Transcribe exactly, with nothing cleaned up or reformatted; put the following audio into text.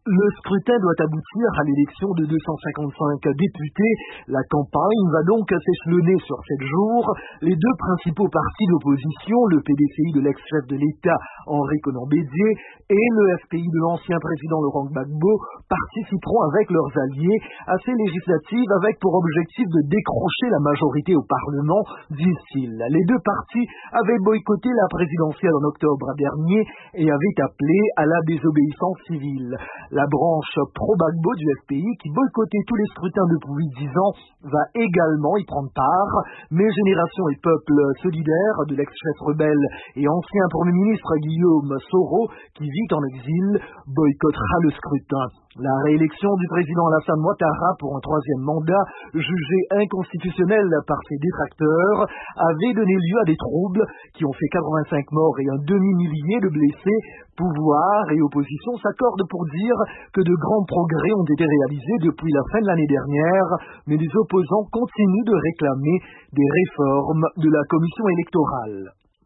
Le scrutin doit aboutir à l'élection de deux cent cinquante-cinq députés. La campagne va donc s'échelonner sur sept jours. Les deux principaux partis d'opposition, le P D C I de l'ex-chef de l'État Henri Konan Bédié et le F P I de l'ancien président Laurent Gbagbo, participeront avec leurs alliés à ces législatives avec pour objectif de décrocher la majorité au Parlement, disent-ils. Les deux partis avaient boycotté la présidentielle en octobre dernier et avaient appelé à la désobéissance civile. La branche pro-Gbagbo du F P I, qui boycottait tous les scrutins depuis dix ans, va également y prendre part. Mais Génération et Peuple solidaire de l'ex-chef rebelle et ancien Premier ministre Guillaume Soro, qui vit en exil, boycottera le scrutin. La réélection du président Alassane Ouattara pour un troisième mandat, jugé inconstitutionnel par ses détracteurs, avait donné lieu à des troubles qui ont fait quatre-vingt-cinq morts et un demi-millier de blessés. Pouvoir et opposition s'accordent pour dire que de grands progrès ont été réalisés depuis la fin de l'année dernière, mais les opposants continuent de réclamer des réformes de la commission électorale.